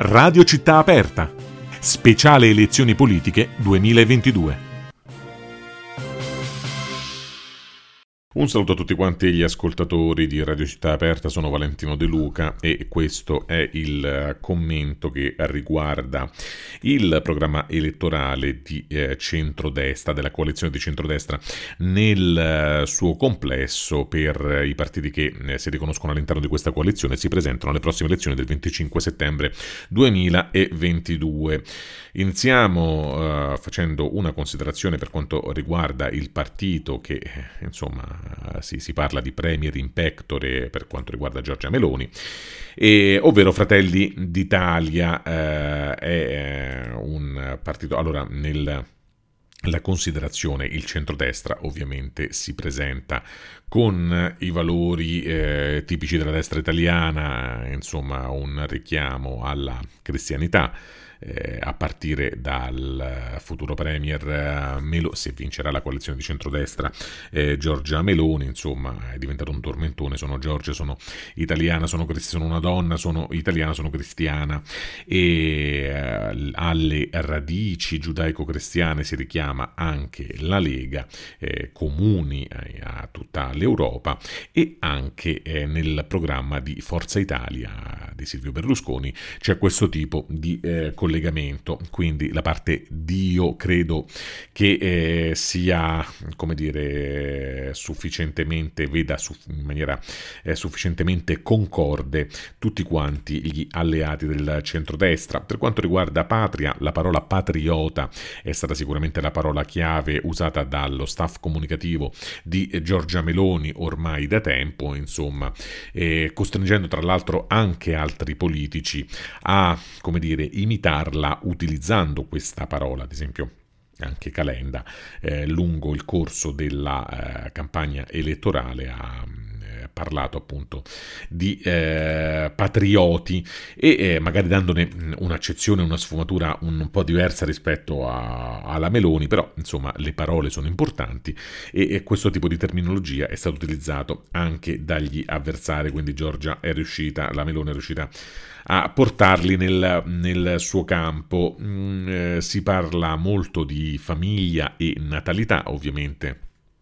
Radio Città Aperta, speciale elezioni politiche 2022. Un saluto a tutti quanti gli ascoltatori di Radio Città Aperta, sono Valentino De Luca e questo è il commento che riguarda il programma elettorale di centrodestra, della coalizione di centrodestra nel suo complesso per i partiti che si riconoscono all'interno di questa coalizione e si presentano alle prossime elezioni del 25 settembre 2022. Iniziamo facendo una considerazione per quanto riguarda il partito che insomma si parla di premier in pectore per quanto riguarda Giorgia Meloni, ovvero Fratelli d'Italia. È un partito, allora la considerazione, il centrodestra ovviamente si presenta con i valori tipici della destra italiana, insomma un richiamo alla cristianità, a partire dal futuro premier se vincerà la coalizione di centrodestra, Giorgia Meloni. Insomma è diventato un tormentone: sono Giorgia, sono italiana, sono una donna, sono italiana, sono cristiana, e alle radici giudaico-cristiane si richiama anche la Lega, comuni a tutta l'Europa, e anche nel programma di Forza Italia di Silvio Berlusconi c'è questo tipo di collegamento. Quindi la parte Dio credo che sia, come dire, sufficientemente, veda in maniera sufficientemente concorde tutti quanti gli alleati del centrodestra. Per quanto riguarda patria, la parola patriota è stata sicuramente la parola chiave usata dallo staff comunicativo di Giorgia Meloni ormai da tempo, insomma, costringendo tra l'altro anche altri politici a, come dire, imitarla utilizzando questa parola. Ad esempio anche Calenda lungo il corso della campagna elettorale ha parlato appunto di patrioti, e magari dandone un'accezione, una sfumatura un po' diversa rispetto alla Meloni, però insomma le parole sono importanti e questo tipo di terminologia è stato utilizzato anche dagli avversari. Quindi la Meloni è riuscita a portarli nel suo campo. Si parla molto di famiglia e natalità, ovviamente.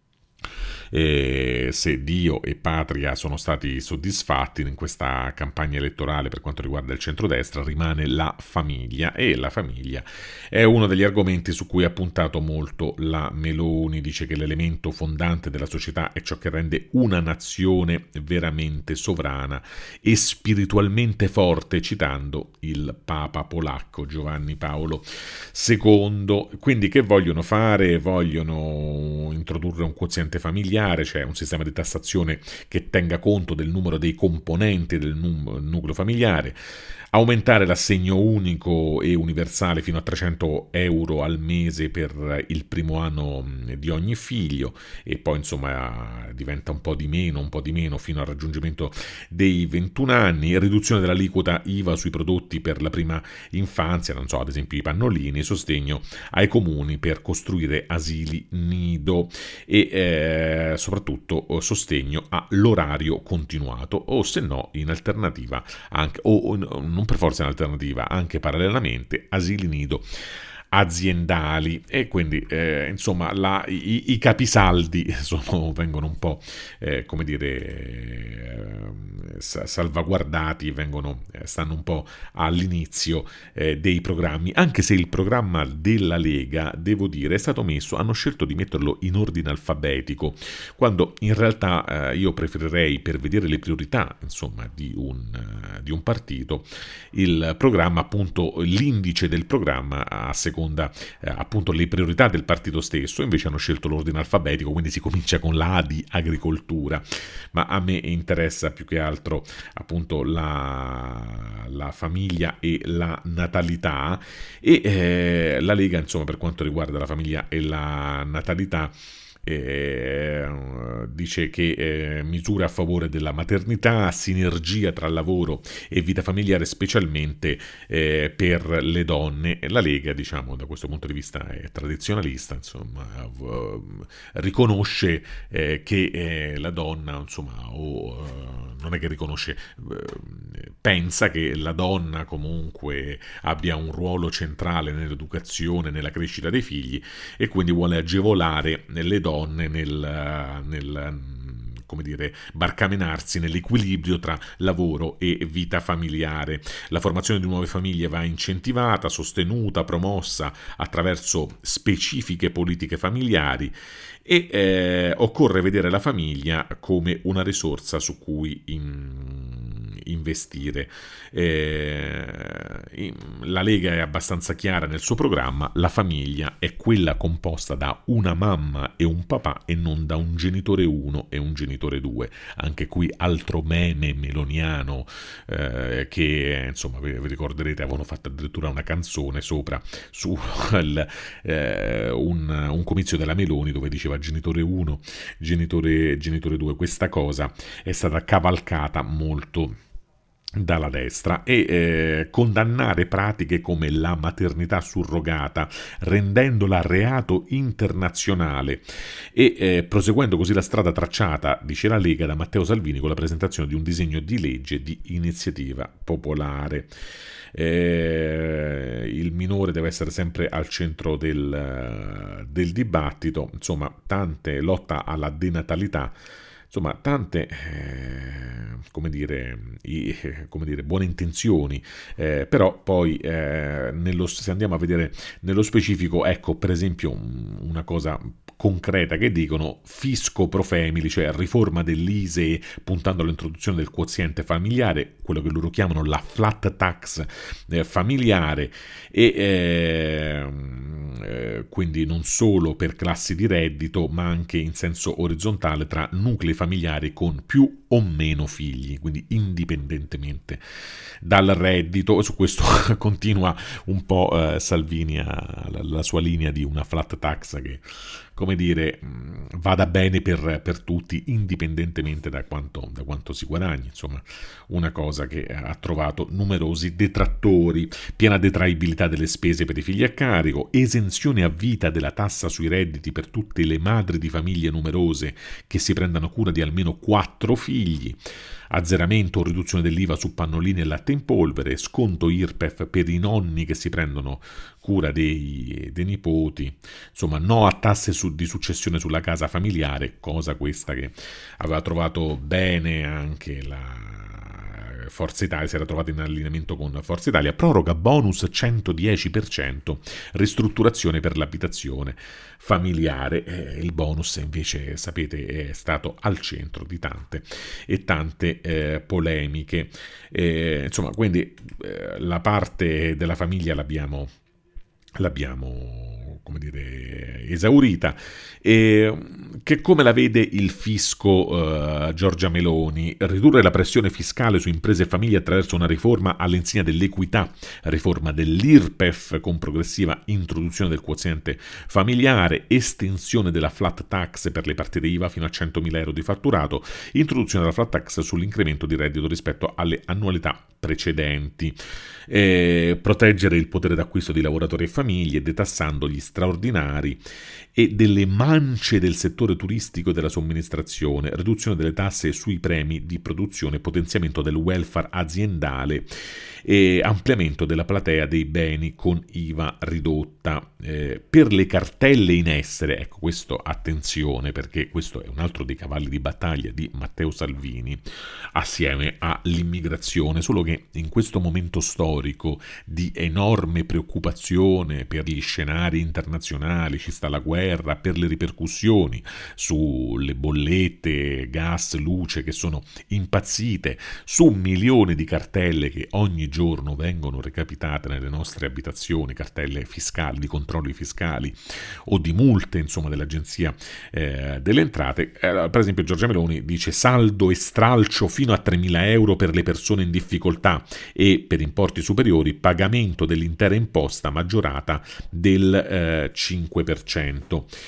Se Dio e Patria sono stati soddisfatti in questa campagna elettorale per quanto riguarda il centrodestra, rimane la famiglia, e la famiglia è uno degli argomenti su cui ha puntato molto la Meloni. Dice che l'elemento fondante della società è ciò che rende una nazione veramente sovrana e spiritualmente forte, citando il Papa polacco Giovanni Paolo II. Quindi che vogliono fare? Vogliono introdurre un quoziente familiare, cioè un sistema di tassazione che tenga conto del numero dei componenti del nucleo familiare, aumentare l'assegno unico e universale fino a 300 euro al mese per il primo anno di ogni figlio, e poi insomma diventa un po' di meno fino al raggiungimento dei 21 anni, riduzione dell'aliquota IVA sui prodotti per la prima infanzia, non so, ad esempio i pannolini, sostegno ai comuni per costruire asili nido, e soprattutto sostegno all'orario continuato, o se no in alternativa anche, o non per forza in alternativa, anche parallelamente asili nido aziendali. E quindi insomma i capisaldi vengono un po' come dire salvaguardati, stanno un po' all'inizio dei programmi, anche se il programma della Lega, devo dire, è stato hanno scelto di metterlo in ordine alfabetico, quando in realtà io preferirei, per vedere le priorità insomma di un partito, il programma, appunto l'indice del programma a seconda appunto le priorità del partito stesso. Invece hanno scelto l'ordine alfabetico, quindi si comincia con la A di agricoltura, ma a me interessa più che altro appunto la famiglia e la natalità, e la Lega insomma per quanto riguarda la famiglia e la natalità dice che misure a favore della maternità, sinergia tra lavoro e vita familiare, specialmente per le donne. La Lega, diciamo, da questo punto di vista è tradizionalista, insomma, riconosce che la donna, insomma, non è che riconosce, pensa che la donna comunque abbia un ruolo centrale nell'educazione, nella crescita dei figli, e quindi vuole agevolare le donne come dire, barcamenarsi nell'equilibrio tra lavoro e vita familiare. La formazione di nuove famiglie va incentivata, sostenuta, promossa attraverso specifiche politiche familiari, e occorre vedere la famiglia come una risorsa su cui investire. La Lega è abbastanza chiara nel suo programma: la famiglia è quella composta da una mamma e un papà e non da un genitore 1 e un genitore 2. Anche qui altro meme meloniano, che insomma vi ricorderete, avevano fatto addirittura una canzone sopra su un comizio della Meloni dove diceva genitore 1, genitore 2. Questa cosa è stata cavalcata molto dalla destra, e condannare pratiche come la maternità surrogata, rendendola reato internazionale, e proseguendo così la strada tracciata, dice la Lega, da Matteo Salvini con la presentazione di un disegno di legge di iniziativa popolare. Il minore deve essere sempre al centro del dibattito, insomma, tante lotta alla denatalità, insomma, tante come dire, buone intenzioni, però poi se andiamo a vedere nello specifico, ecco, per esempio, una cosa concreta che dicono: fisco pro family, cioè riforma dell'ISEE puntando all'introduzione del quoziente familiare, quello che loro chiamano la flat tax familiare, e quindi non solo per classi di reddito, ma anche in senso orizzontale tra nuclei familiari con più o meno figli, quindi indipendentemente dal reddito. Su questo continua un po' Salvini la sua linea di una flat tax che, come dire, vada bene per tutti indipendentemente da quanto si guadagni. Insomma, una cosa che ha trovato numerosi detrattori. Piena detraibilità delle spese per i figli a carico, esenzione a vita della tassa sui redditi per tutte le madri di famiglie numerose che si prendano cura di almeno 4 figli, azzeramento o riduzione dell'IVA su pannolini e latte in polvere, sconto IRPEF per i nonni che si prendono cura dei nipoti, insomma no a tasse di successione sulla casa familiare, cosa questa che aveva trovato bene anche la Forza Italia, si era trovata in allineamento con Forza Italia. Proroga bonus 110%, ristrutturazione per l'abitazione familiare. Il bonus invece, sapete, è stato al centro di tante e tante polemiche. Insomma, quindi la parte della famiglia l'abbiamo come dire, esaurita. Che come la vede il fisco Giorgia Meloni? Ridurre la pressione fiscale su imprese e famiglie attraverso una riforma all'insegna dell'equità, riforma dell'IRPEF con progressiva introduzione del quoziente familiare, estensione della flat tax per le partite IVA fino a 100.000 euro di fatturato, introduzione della flat tax sull'incremento di reddito rispetto alle annualità precedenti, proteggere il potere d'acquisto di lavoratori e famiglie detassando gli straordinari e delle mance del settore turistico e della somministrazione, riduzione delle tasse sui premi di produzione, potenziamento del welfare aziendale e ampliamento della platea dei beni con IVA ridotta. Per le cartelle in essere, ecco, questo attenzione, perché questo è un altro dei cavalli di battaglia di Matteo Salvini assieme all'immigrazione, solo che in questo momento storico di enorme preoccupazione per gli scenari internazionali, ci sta la guerra, per le ripercussioni sulle bollette, gas, luce che sono impazzite, su milioni di cartelle che ogni giorno vengono recapitate nelle nostre abitazioni, cartelle fiscali, di controlli fiscali o di multe, insomma, dell'Agenzia delle Entrate. Per esempio Giorgia Meloni dice: saldo e stralcio fino a 3.000 euro per le persone in difficoltà e per importi superiori pagamento dell'intera imposta maggiorata del 5%.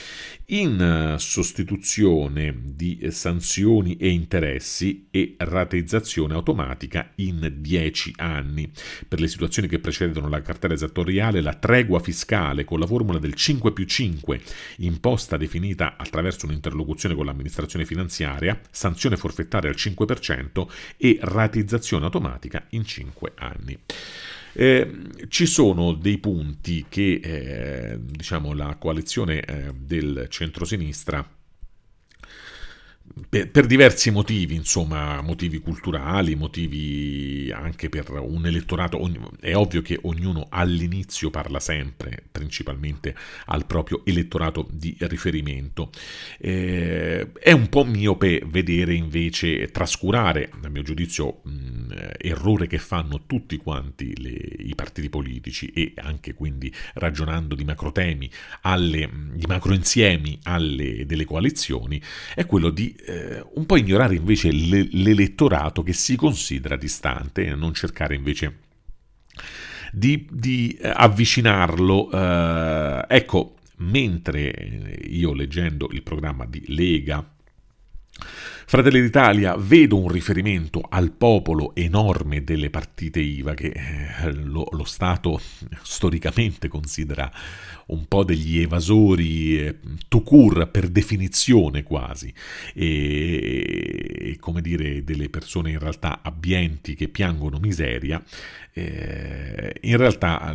in sostituzione di sanzioni e interessi e rateizzazione automatica in 10 anni. Per le situazioni che precedono la cartella esattoriale, la tregua fiscale con la formula del 5+5, imposta definita attraverso un'interlocuzione con l'amministrazione finanziaria, sanzione forfettaria al 5% e rateizzazione automatica in 5 anni. Ci sono dei punti che diciamo la coalizione del centrosinistra per diversi motivi, insomma, motivi culturali, motivi anche per un elettorato. È ovvio che ognuno all'inizio parla sempre principalmente al proprio elettorato di riferimento. È un po' miope vedere invece trascurare, a mio giudizio, errore che fanno tutti quanti i partiti politici, e anche quindi ragionando di macrotemi, di macroinsiemi delle coalizioni, è quello di un po' ignorare invece l'elettorato che si considera distante e non cercare invece di avvicinarlo. Ecco, mentre io leggendo il programma di Lega, Fratelli d'Italia, vedo un riferimento al popolo enorme delle partite IVA che lo Stato storicamente considera un po' degli evasori tout court, per definizione quasi, e come dire delle persone in realtà abbienti che piangono miseria. In realtà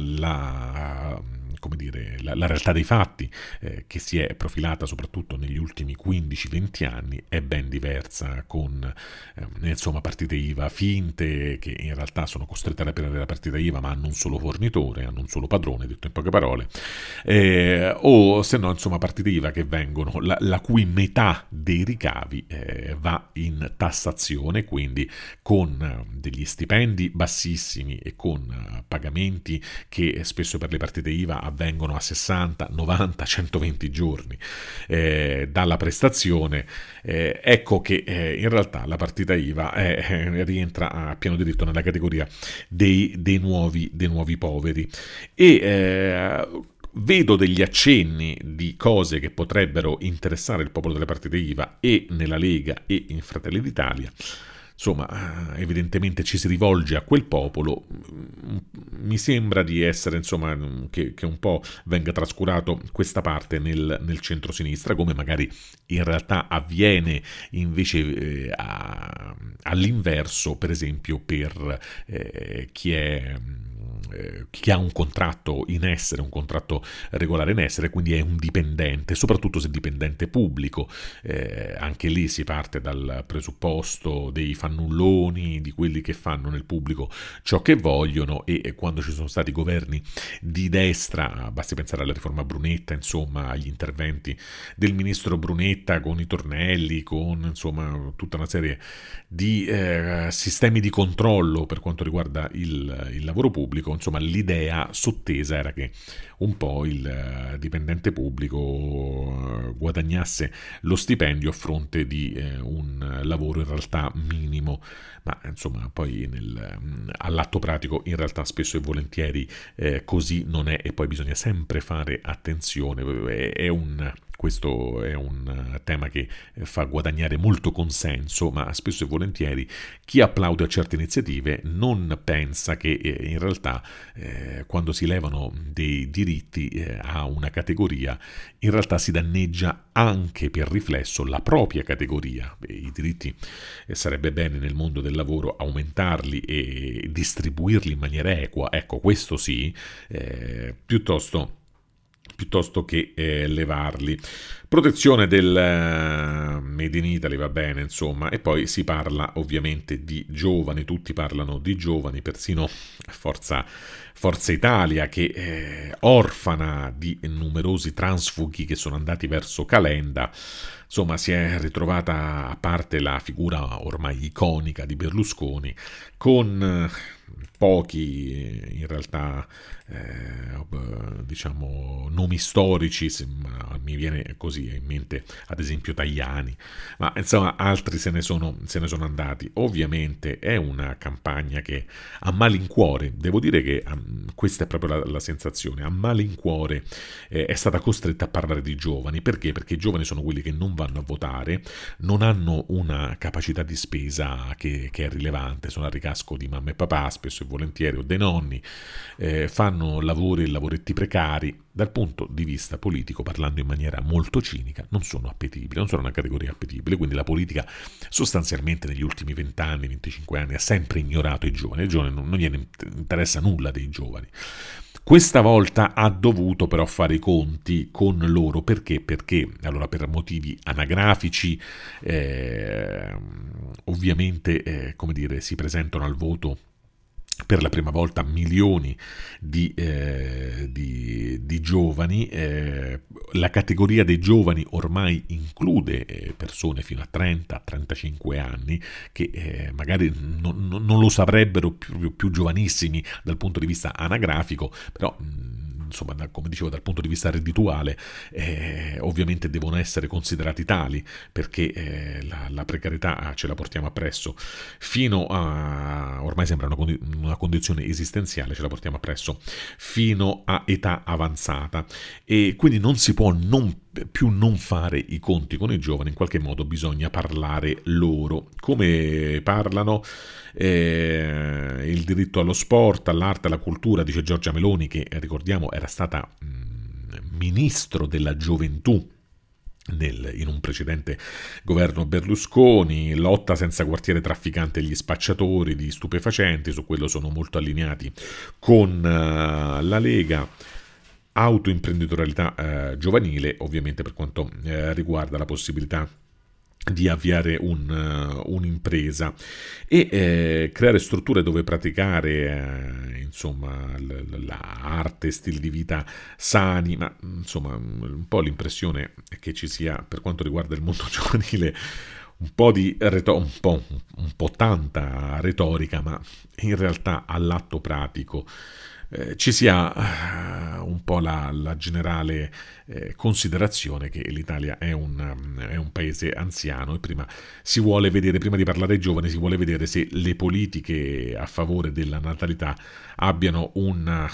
la realtà dei fatti che si è profilata soprattutto negli ultimi 15-20 anni è ben diversa, con insomma partite IVA finte che in realtà sono costrette ad aprire la partita IVA ma hanno un solo fornitore, hanno un solo padrone, detto in poche parole, o se no insomma partite IVA che vengono, la cui metà dei ricavi va in tassazione, quindi con degli stipendi bassissimi e con pagamenti che spesso per le partite IVA avvengono a 60, 90, 120 giorni dalla prestazione. Ecco che in realtà la partita IVA rientra a pieno diritto nella categoria dei nuovi poveri, e vedo degli accenni di cose che potrebbero interessare il popolo delle partite IVA e nella Lega e in Fratelli d'Italia. Insomma, evidentemente ci si rivolge a quel popolo. Mi sembra di essere, insomma, che un po' venga trascurato questa parte nel centro-sinistra, come magari in realtà avviene invece all'inverso, per esempio per chi ha un contratto in essere, un contratto regolare in essere, quindi è un dipendente, soprattutto se dipendente pubblico. Anche lì si parte dal presupposto dei fannulloni, di quelli che fanno nel pubblico ciò che vogliono, e quando ci sono stati governi di destra, basti pensare alla riforma Brunetta, insomma agli interventi del ministro Brunetta con i tornelli, con insomma tutta una serie di sistemi di controllo per quanto riguarda il lavoro pubblico. Insomma, l'idea sottesa era che un po' il dipendente pubblico guadagnasse lo stipendio a fronte di un lavoro in realtà minimo, ma insomma poi all'atto pratico in realtà spesso e volentieri così non è, e poi bisogna sempre fare attenzione. Questo è un tema che fa guadagnare molto consenso, ma spesso e volentieri chi applaude a certe iniziative non pensa che in realtà quando si levano dei diritti a una categoria, in realtà si danneggia anche per riflesso la propria categoria. I diritti sarebbe bene nel mondo del lavoro aumentarli e distribuirli in maniera equa, ecco, questo sì, piuttosto che levarli. Protezione del Made in Italy, va bene, insomma, e poi si parla ovviamente di giovani, tutti parlano di giovani, persino Forza Italia, che orfana di numerosi transfughi che sono andati verso Calenda, insomma si è ritrovata, a parte la figura ormai iconica di Berlusconi, con pochi in realtà diciamo nomi storici, mi viene così in mente ad esempio Tajani, ma insomma altri se ne sono andati. Ovviamente è una campagna che a malincuore, devo dire che questa è proprio la sensazione, a malincuore è stata costretta a parlare di giovani. Perché? Perché i giovani sono quelli che non vanno a votare, non hanno una capacità di spesa che è rilevante, sono a ricasco di mamma e papà spesso e volentieri o dei nonni, fanno lavori e lavoretti precari. Dal punto di vista politico, parlando in maniera molto cinica, non sono appetibili, non sono una categoria appetibile, quindi la politica sostanzialmente negli ultimi 20 anni, 25 anni ha sempre ignorato i giovani, ai giovani non gliene interessa nulla dei giovani. Questa volta ha dovuto però fare i conti con loro. Perché? Perché allora, per motivi anagrafici ovviamente come dire, si presentano al voto per la prima volta milioni di giovani. La categoria dei giovani ormai include persone fino a 30-35 anni che magari non lo sarebbero più giovanissimi dal punto di vista anagrafico, però insomma, come dicevo, dal punto di vista reddituale ovviamente devono essere considerati tali, perché la precarietà ce la portiamo appresso fino a, ormai sembra una condizione esistenziale, ce la portiamo appresso fino a età avanzata, e quindi non si può più non fare i conti con i giovani. In qualche modo bisogna parlare loro. Come parlano? Il diritto allo sport, all'arte, alla cultura, dice Giorgia Meloni, che ricordiamo era stata ministro della gioventù in un precedente governo Berlusconi. Lotta senza quartiere trafficante agli spacciatori di stupefacenti, su quello sono molto allineati con la Lega. Autoimprenditorialità giovanile, ovviamente per quanto riguarda la possibilità di avviare un'impresa e creare strutture dove praticare insomma l'arte, stili di vita sani. Ma insomma un po' l'impressione è che ci sia, per quanto riguarda il mondo giovanile, un po' tanta retorica, ma in realtà all'atto pratico ci sia un po' la generale considerazione che l'Italia è un paese anziano, e prima si vuole vedere, prima di parlare ai giovani, si vuole vedere se le politiche a favore della natalità abbiano un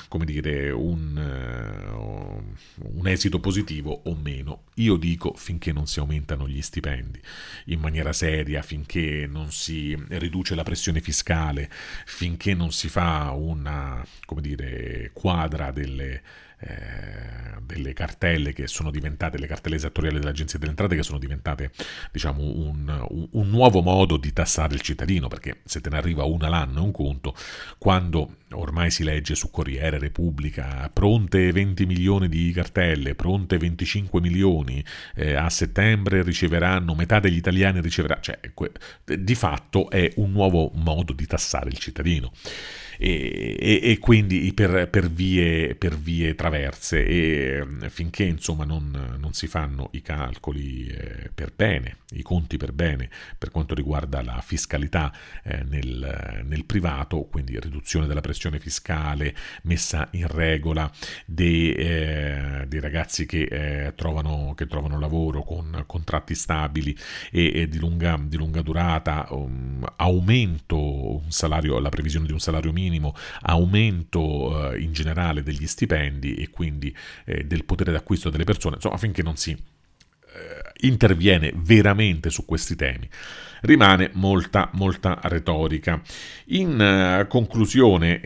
esito positivo o meno. Io dico, finché non si aumentano gli stipendi in maniera seria, finché non si riduce la pressione fiscale, finché non si fa una, quadra delle cartelle che sono diventate, le cartelle esattoriali dell'Agenzia delle Entrate, che sono diventate diciamo un nuovo modo di tassare il cittadino, perché se te ne arriva una l'anno è un conto, quando ormai si legge su Corriere, Repubblica, pronte 20 milioni di cartelle, pronte 25 milioni, a settembre riceveranno, metà degli italiani riceverà, cioè di fatto è un nuovo modo di tassare il cittadino. E quindi per vie traverse, e finché insomma non si fanno i calcoli per bene, i conti per bene per quanto riguarda la fiscalità nel privato, quindi riduzione della pressione fiscale, messa in regola dei ragazzi che trovano lavoro con contratti stabili e di lunga durata, aumento la previsione di un salario minimo, aumento in generale degli stipendi e quindi del potere d'acquisto delle persone, insomma, finché non si interviene veramente su questi temi, rimane molta retorica. In conclusione,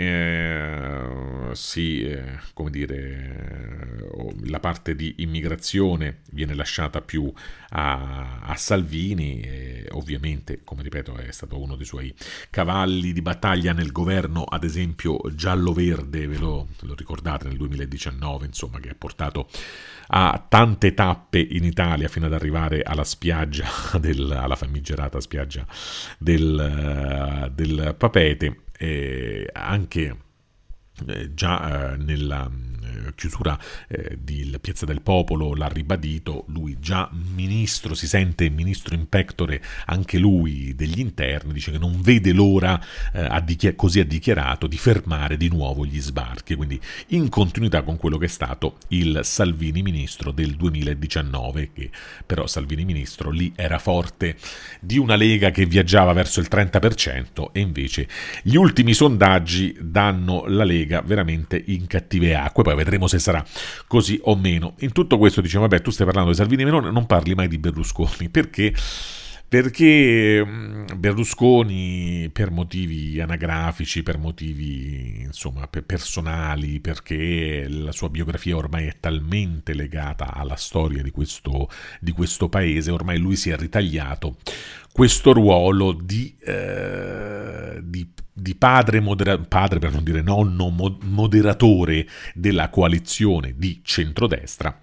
la parte di immigrazione viene lasciata più a Salvini, ovviamente, come ripeto, è stato uno dei suoi cavalli di battaglia nel governo, ad esempio giallo-verde, ve lo ricordate, nel 2019, insomma, che ha portato a tante tappe in Italia fino ad arrivare alla spiaggia alla famigerata spiaggia del Papete. Anche già nella chiusura di Piazza del Popolo l'ha ribadito, lui già ministro, si sente ministro in pectore anche lui degli interni, dice che non vede l'ora, così ha dichiarato, di fermare di nuovo gli sbarchi, quindi in continuità con quello che è stato il Salvini ministro del 2019, che però Salvini ministro lì era forte di una Lega che viaggiava verso il 30% e invece gli ultimi sondaggi danno la Lega veramente in cattive acque, poi vedremo se sarà così o meno. In tutto questo diciamo, vabbè, tu stai parlando di Salvini Meloni, non parli mai di Berlusconi, perché Berlusconi, per motivi anagrafici, per motivi insomma personali, perché la sua biografia ormai è talmente legata alla storia di questo paese, ormai lui si è ritagliato questo ruolo di padre per non dire nonno moderatore della coalizione di centrodestra.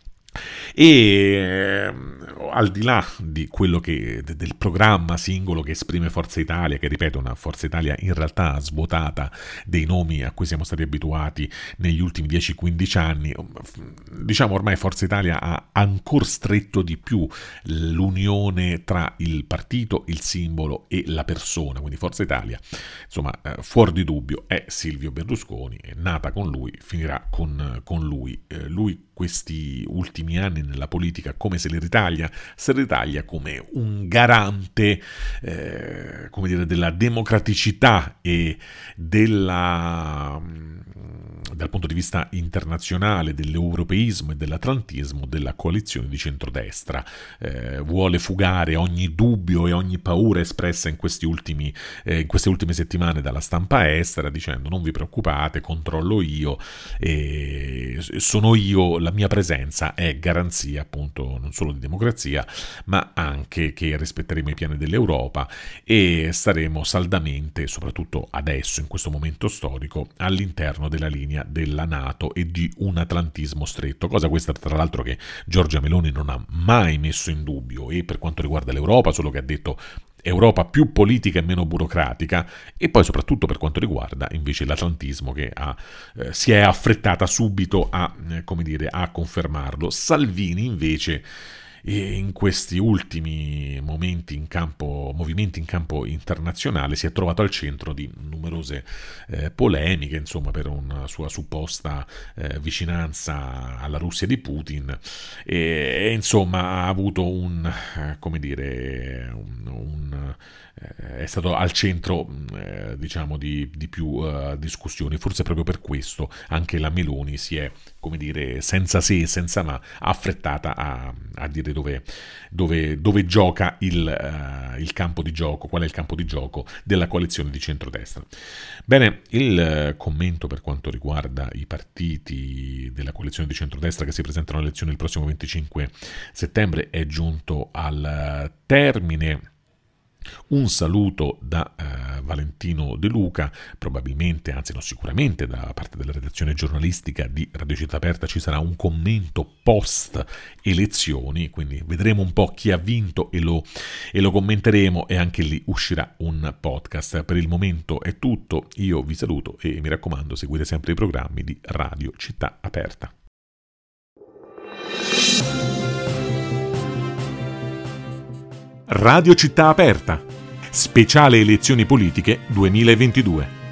E al di là di quello del programma singolo che esprime Forza Italia, che ripeto una Forza Italia in realtà svuotata dei nomi a cui siamo stati abituati negli ultimi 10-15 anni, diciamo ormai Forza Italia ha ancora stretto di più l'unione tra il partito, il simbolo e la persona, quindi Forza Italia insomma fuori di dubbio è Silvio Berlusconi, è nata con lui, finirà con lui. Lui questi ultimi anni nella politica come se li ritaglia come un garante come dire, della democraticità e dal punto di vista internazionale dell'europeismo e dell'atlantismo della coalizione di centrodestra. Vuole fugare ogni dubbio e ogni paura espressa in queste ultime settimane dalla stampa estera, dicendo non vi preoccupate, controllo io, sono io, la mia presenza è garanzia appunto non solo di democrazia ma anche che rispetteremo i piani dell'Europa e staremo saldamente, soprattutto adesso in questo momento storico, all'interno della linea della NATO e di un atlantismo stretto, cosa questa tra l'altro che Giorgia Meloni non ha mai messo in dubbio, e per quanto riguarda l'Europa solo che ha detto Europa più politica e meno burocratica, e poi soprattutto per quanto riguarda invece l'atlantismo che si è affrettata subito a confermarlo. Salvini invece in questi ultimi movimenti in campo internazionale si è trovato al centro di numerose polemiche, insomma, per una sua supposta vicinanza alla Russia di Putin, e insomma ha avuto è stato al centro diciamo di più discussioni. Forse proprio per questo anche la Meloni si è, come dire, senza se e senza ma affrettata a dire dove gioca il campo di gioco, qual è il campo di gioco della coalizione di centrodestra. Bene, il commento per quanto riguarda i partiti della coalizione di centrodestra che si presentano alle elezioni il prossimo 25 settembre è giunto al termine. Un saluto da Valentino De Luca, probabilmente, anzi no, sicuramente da parte della redazione giornalistica di Radio Città Aperta ci sarà un commento post elezioni, quindi vedremo un po' chi ha vinto e lo commenteremo, e anche lì uscirà un podcast. Per il momento è tutto, io vi saluto e mi raccomando seguite sempre i programmi di Radio Città Aperta. Radio Città Aperta, speciale elezioni politiche 2022.